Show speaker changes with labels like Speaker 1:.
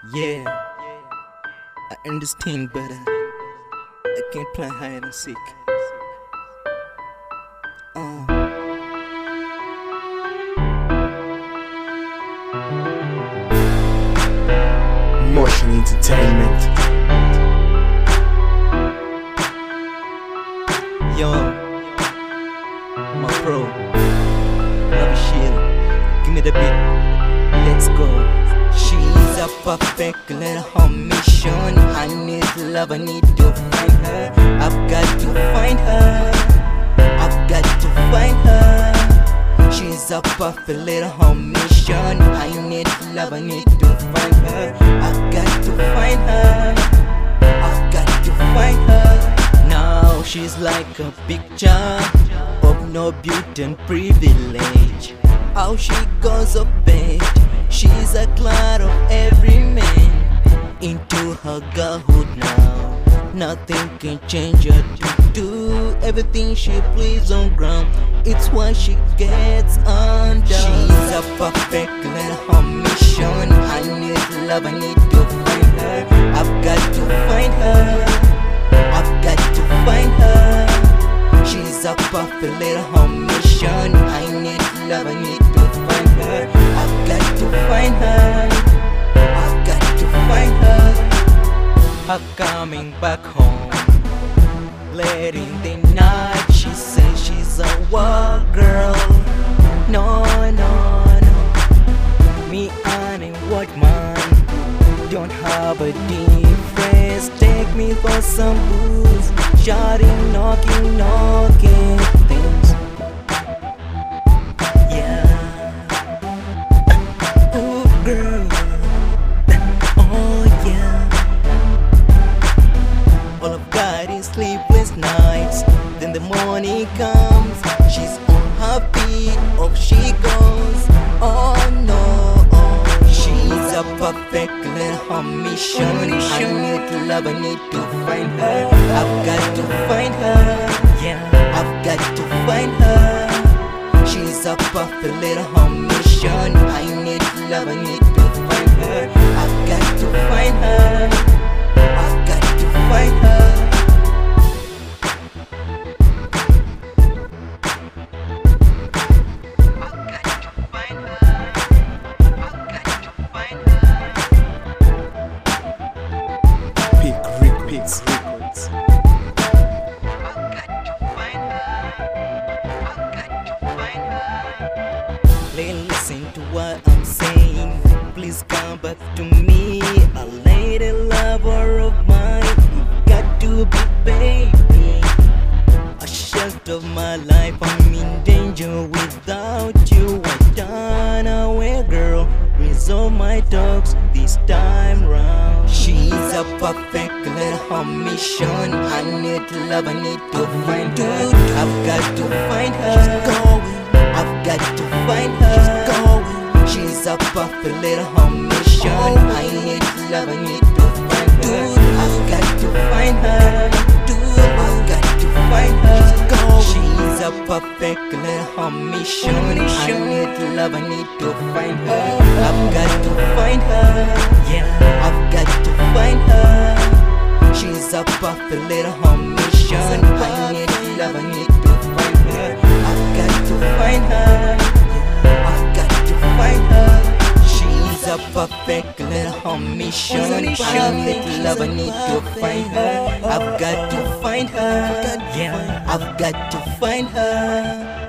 Speaker 1: Yeah, I understand, but I can't play hide and seek.
Speaker 2: Motion Entertainment.
Speaker 1: Yo, my pro, love shit. Give me the beat, let's go. She's a perfect little home mission. I need love, I need to find her. I've got to find her. I've got to find her. She's a perfect little home mission. I need love, I need to find her. I've got to find her. I've got to find her. Now she's like a picture of no beauty and privilege. How she goes of bed, she's a cloud of every man. Into her girlhood now, nothing can change her to do everything she pleases on ground. It's why she gets under. She's a perfect little home mission. I need love, I need to find her. I've got to find her. I've got to find her. She's a perfect little home mission. I need love, I need to find her. I've got to find her. I've got to find her. Her coming back home late in the night. She says she's a war girl. No, no, no. Me and a white man don't have a difference. Take me for some booze, shouting, knocking, knocking things. Yeah. Oh girl. Oh yeah. All I've got is sleepless nights. Then the morning comes, she's on her feet, off she goes. Oh no, oh. She's a perfect little home mission. I need love, I need to find her. I've got to find her. Yeah, I've got to find her. She's a perfect little home mission. I need love, I need to find her. I've got to find her. I've got to find her.
Speaker 2: Pigs Records.
Speaker 1: Listen to what I'm saying. Please come back to me. A lady lover of mine. You've got to be baby. A shift of my life. I'm in danger without you. I done away, girl. Resolve my talks this time round. She's a perfect little home mission. I need love, I need to find her. I've got to find her. She's going. I've got to find her. She's going. She's a perfect little home mission. I need love, I need to find her. I've got to find her. I've got to find her. She's a perfect little home mission. I need love, I need to find her. I've got to find her. Yeah, I've got to find her. She's a perfect little home mission. I need love, I need to find her. I've got to find her. I've got to find her. She's a perfect little home mission. I need love, I need to find her. I've got to find her. Yeah, I've got to find her.